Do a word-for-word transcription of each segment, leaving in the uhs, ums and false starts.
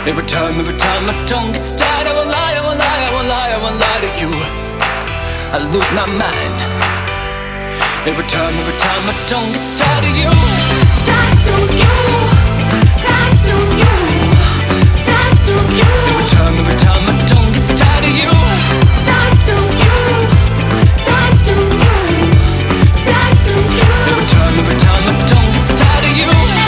Every time, every time my tongue gets tied, I will lie, I will lie, I will lie, I will lie to you. I lose my mind. Every time, every time my tongue gets tied to you. Tied to you, tied to you, tied to you. Every time, every time my tongue gets tied to you. Tied to you, tied to you, tied to you. Every time, every time my tongue gets tied to you.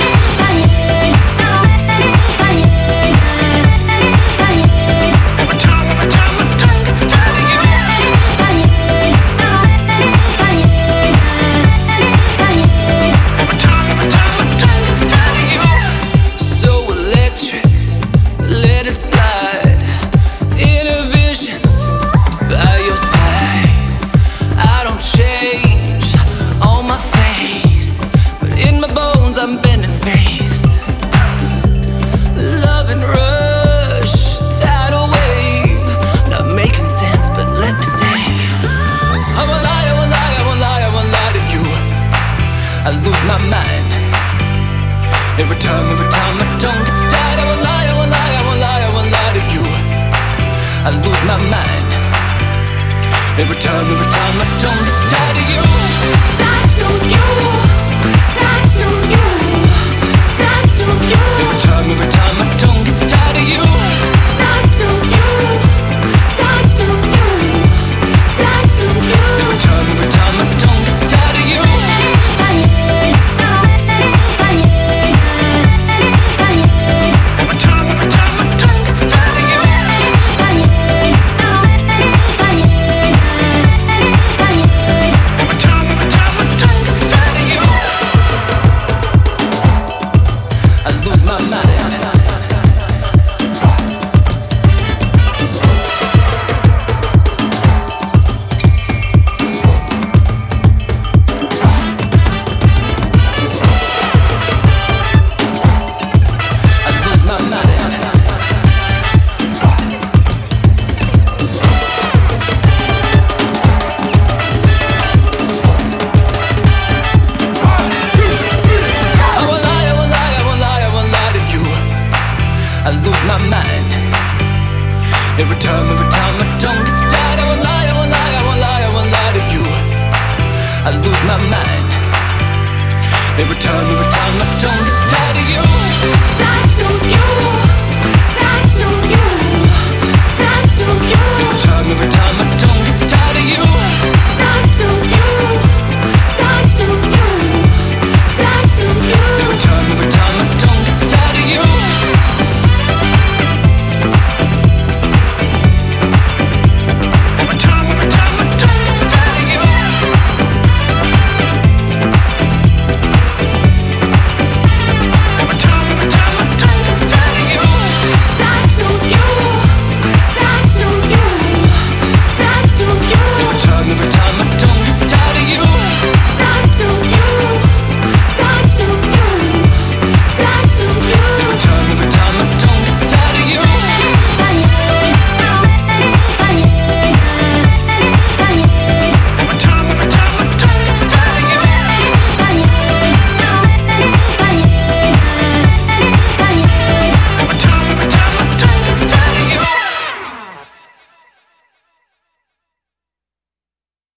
I'm bending space. Love and rush, tidal wave. Not making sense, but let me say I will lie, I will lie, I will lie, I will lie to you. I lose my mind. Every time, every time my tongue gets tied, I will lie, I will lie, I will lie, I will lie to you. I lose my mind. Every time, every time my tongue gets tied to you. Tied to you, tied to you, tied to you. Every time, every time my tongue gets tied to you. Tied to you, tied to you, tied to you. Every time, every time my tongue gets tied to you. Every time, every time my tongue gets tied to you. Every time, every time my tongue gets tied to you. I lose my mind. Every time, every time my tongue gets tied, I will lie, I will lie, I will lie, I will lie to you. I lose my mind. Every time, every time my tongue gets tied to you. Tied to you.